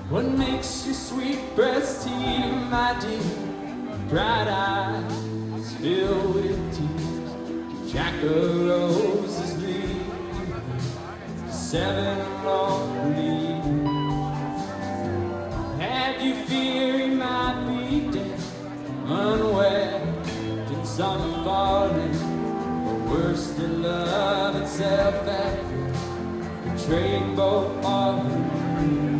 What makes your sweet breast heat, my dear? Bright eyes filled with tears. Jack of roses bleed 7 long leaves. Had you fear he might be dead, unwed, did some falling, or worse than love itself at first, betrayed both heart and mind.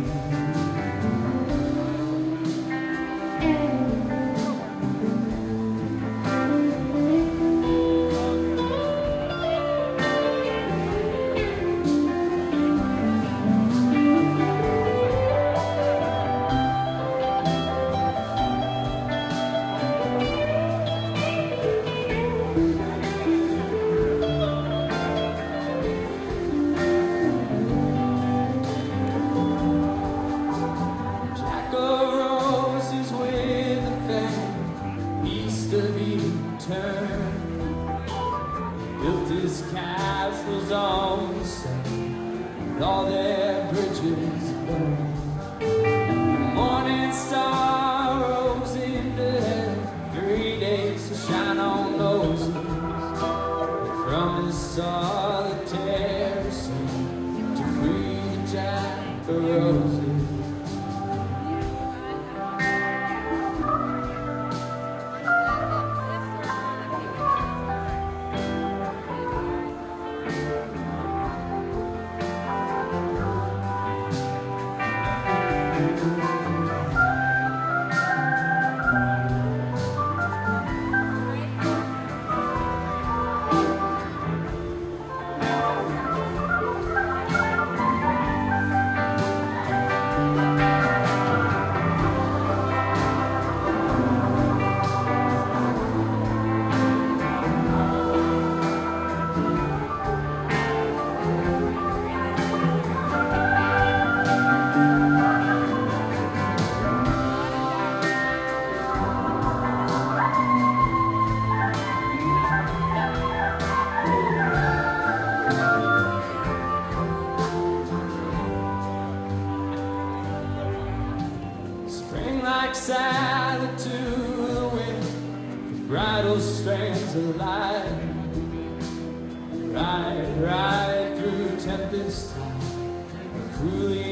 Built his castles on the sand, and all their bridges burned. The morning star rose into heaven, 3 days to shine on those hills. From his solitary soul to free the Jack of Roses. Like salad to the wind, bridal strands of light, right through tempest time, cruelly